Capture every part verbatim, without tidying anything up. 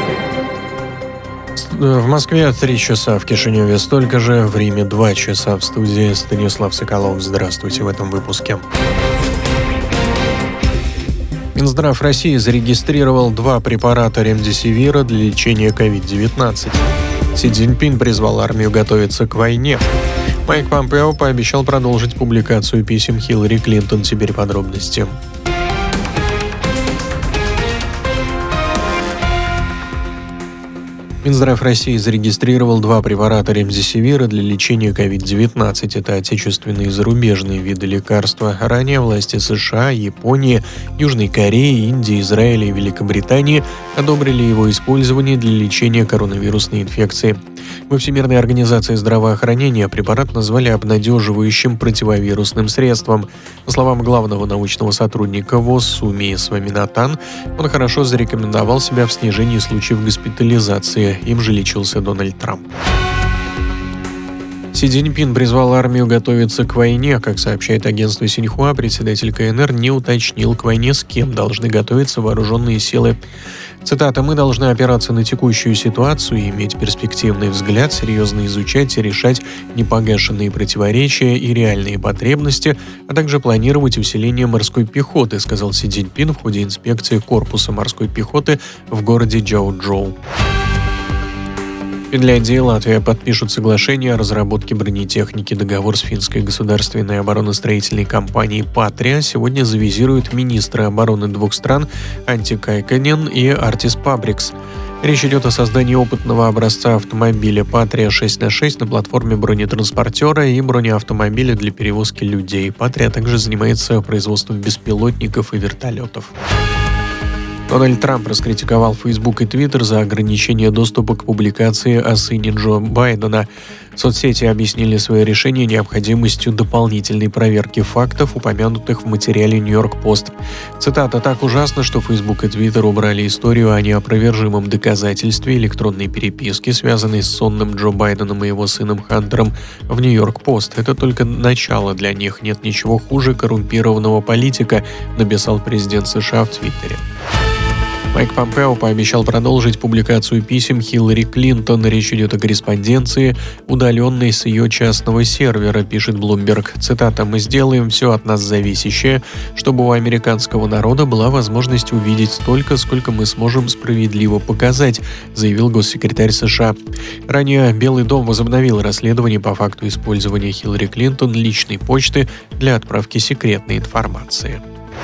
В Москве три часа, в Кишиневе столько же, в Риме два часа. В студии Станислав Соколов. Здравствуйте в этом выпуске. Минздрав России зарегистрировал два препарата ремдесивира для лечения ковид девятнадцать. Си Цзиньпин призвал армию готовиться к войне. Майк Помпео пообещал продолжить публикацию писем Хиллари Клинтон. Теперь подробности. Минздрав России зарегистрировал два препарата ремдесивира для лечения ковид девятнадцать. Это отечественные и зарубежные виды лекарства. Ранее власти США, Японии, Южной Кореи, Индии, Израиля и Великобритании одобрили его использование для лечения коронавирусной инфекции. Во Всемирной организации здравоохранения препарат назвали обнадеживающим противовирусным средством. По словам главного научного сотрудника ВОЗ Суми Сваминатан, он хорошо зарекомендовал себя в снижении случаев госпитализации. Им же лечился Дональд Трамп. Си Цзиньпин призвал армию готовиться к войне. Как сообщает агентство Синьхуа, председатель ка эн эр не уточнил, к войне с кем должны готовиться вооруженные силы. Цитата: «Мы должны опираться на текущую ситуацию и иметь перспективный взгляд, серьезно изучать и решать непогашенные противоречия и реальные потребности, а также планировать усиление морской пехоты», сказал Си Цзиньпин в ходе инспекции корпуса морской пехоты в городе Чжаочжоу. Финляндия и Латвия подпишут соглашение о разработке бронетехники. Договор с финской государственной оборонно-строительной компанией «Патрия» сегодня завизируют министры обороны двух стран Анtti Kaikkonen и Артис Пабрикс. Речь идет о создании опытного образца автомобиля «Патрия шесть на шесть» на платформе бронетранспортера и бронеавтомобиля для перевозки людей. «Патрия» также занимается производством беспилотников и вертолетов. Дональд Трамп раскритиковал Facebook и Twitter за ограничение доступа к публикации о сыне Джо Байдена. Соцсети объяснили свое решение необходимостью дополнительной проверки фактов, упомянутых в материале Нью-Йорк Пост. Цитата: «Так ужасно, что Facebook и Twitter убрали историю о неопровержимом доказательстве электронной переписки, связанной с сонным Джо Байденом и его сыном Хантером, в Нью-Йорк Пост. Это только начало для них. Нет ничего хуже коррумпированного политика», написал президент США в Твиттере. Майк Помпео пообещал продолжить публикацию писем Хиллари Клинтон. Речь идет о корреспонденции, удаленной с ее частного сервера, пишет Bloomberg. Цитата: «Мы сделаем все от нас зависящее, чтобы у американского народа была возможность увидеть столько, сколько мы сможем справедливо показать», заявил госсекретарь США. Ранее Белый дом возобновил расследование по факту использования Хиллари Клинтон личной почты для отправки секретной информации.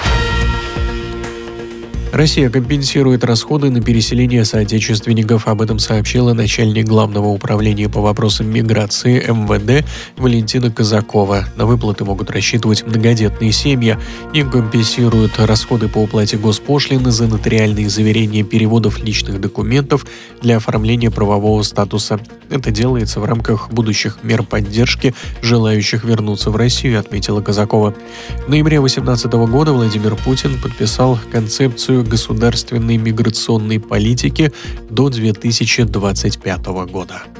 Россия компенсирует расходы на переселение соотечественников. Об этом сообщила начальник Главного управления по вопросам миграции эм вэ дэ Валентина Казакова. На выплаты могут рассчитывать многодетные семьи. Им компенсируют расходы по уплате госпошлины за нотариальные заверения переводов личных документов для оформления правового статуса. Это делается в рамках будущих мер поддержки желающих вернуться в Россию, отметила Казакова. В ноябре две тысячи восемнадцатого года Владимир Путин подписал концепцию государственной миграционной политики до две тысячи двадцать пятого года.